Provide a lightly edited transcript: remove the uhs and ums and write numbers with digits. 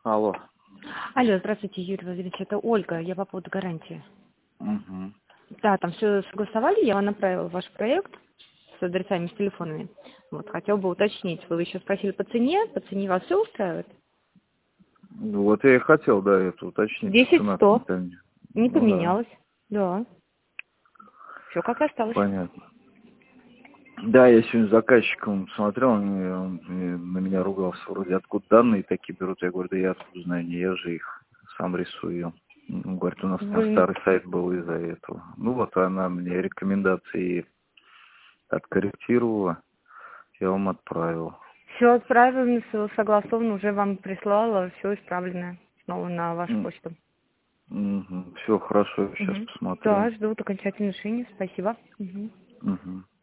Алло. Алло, здравствуйте, Юрий Владимирович, это Ольга, я по поводу гарантии. Угу. Да, там все согласовали, я вам направила ваш проект с адресами, с телефонами. Вот, хотел бы уточнить, вы еще спросили по цене вас все устраивает? Вот я и хотел, да, это уточнить. 10-100, Цена не Ну да, поменялось, да, все как и осталось. понятно. Да, я сегодня с заказчиком смотрел, он на меня ругался, вроде откуда данные такие берут. Я говорю, да я откуда знаю, не я же их сам рисую. Он говорит, у нас там Вы старый сайт был из-за этого. Ну вот она мне рекомендации откорректировала, я вам отправил. все отправлено, все согласовано, уже вам прислала, все исправлено снова на вашу почту. Все хорошо, сейчас Угу. посмотрю. Да, жду окончательного решения, спасибо. Угу. Угу.